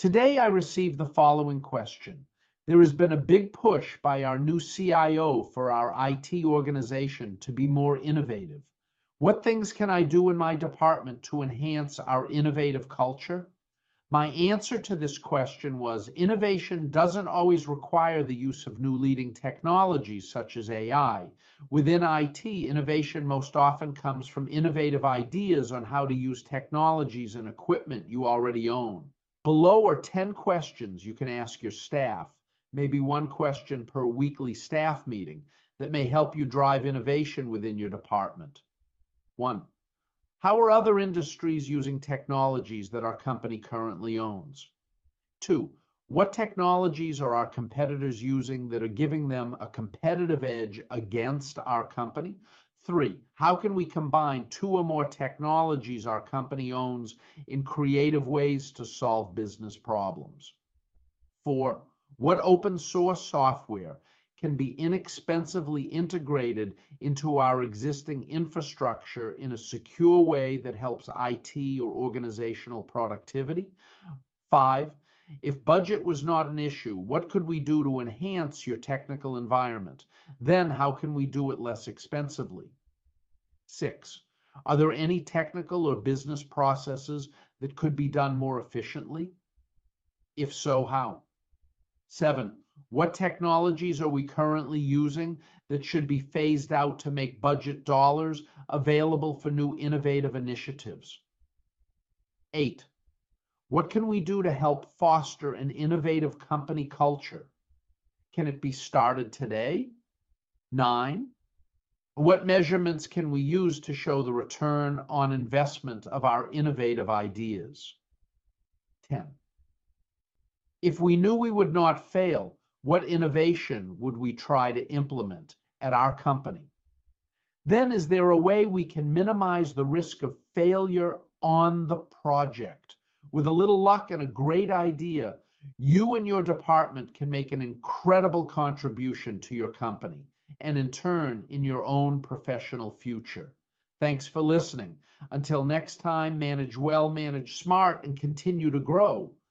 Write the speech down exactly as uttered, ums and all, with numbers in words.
Today I received the following question. There has been a big push by our new C I O for our I T organization to be more innovative. What things can I do in my department to enhance our innovative culture? My answer to this question was innovation doesn't always require the use of new leading technologies such as A I. Within I T, innovation most often comes from innovative ideas on how to use technologies and equipment you already own. Below are ten questions you can ask your staff, maybe one question per weekly staff meeting, that may help you drive innovation within your department. One, how are other industries using technologies that our company currently owns? Two, what technologies are our competitors using that are giving them a competitive edge against our company? Three, how can we combine two or more technologies our company owns in creative ways to solve business problems? Four, what open source software can be inexpensively integrated into our existing infrastructure in a secure way that helps I T or organizational productivity? Five, if budget was not an issue, what could we do to enhance your technical environment? Then how can we do it less expensively? Six, are there any technical or business processes that could be done more efficiently? If so, how? Seven, what technologies are we currently using that should be phased out to make budget dollars available for new innovative initiatives? Eight, what can we do to help foster an innovative company culture? Can it be started today? Nine, what measurements can we use to show the return on investment of our innovative ideas? Ten, if we knew we would not fail, what innovation would we try to implement at our company? Then, is there a way we can minimize the risk of failure on the project? With a little luck and a great idea, you and your department can make an incredible contribution to your company and in turn in your own professional future. Thanks for listening. Until next time, manage well, manage smart, and continue to grow.